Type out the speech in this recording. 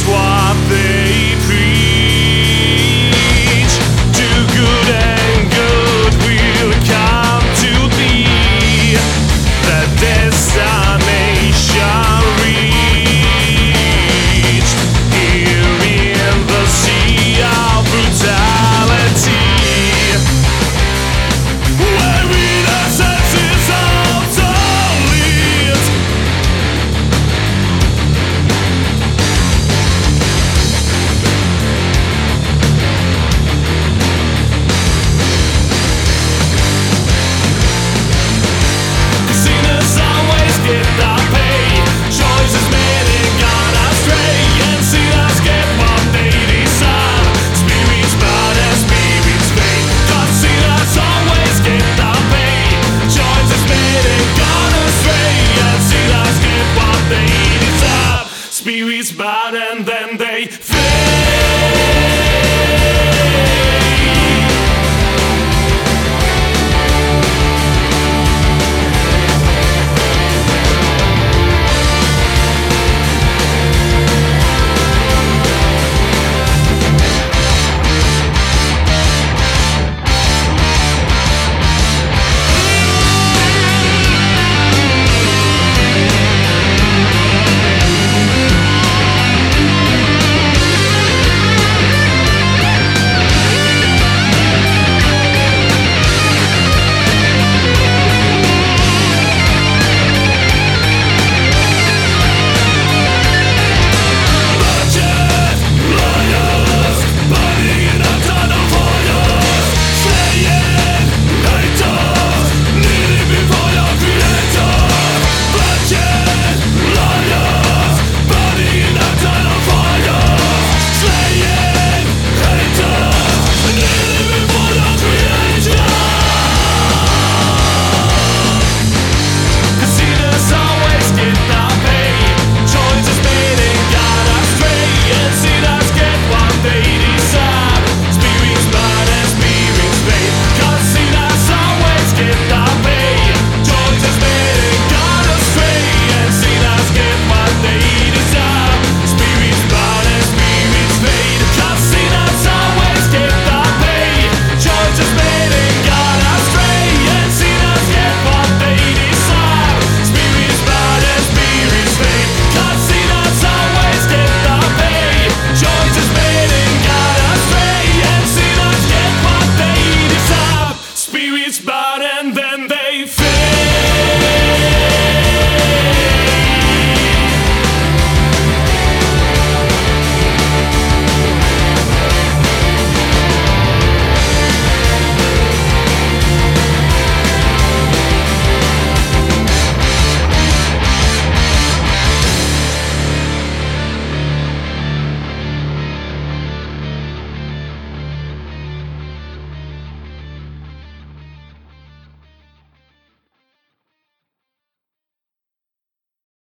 what they preach. Do good and good will come to thee. The destination reached here in the sea of brutality, where innocence is obsolete. Casinos always get the pay, choices made and gone astray, and sinners get what they deserve. Spirits bad and spirits fade. Casinos always get the pay, choices made and gone astray, and sinners get what they deserve. Spirits bad and then they fade.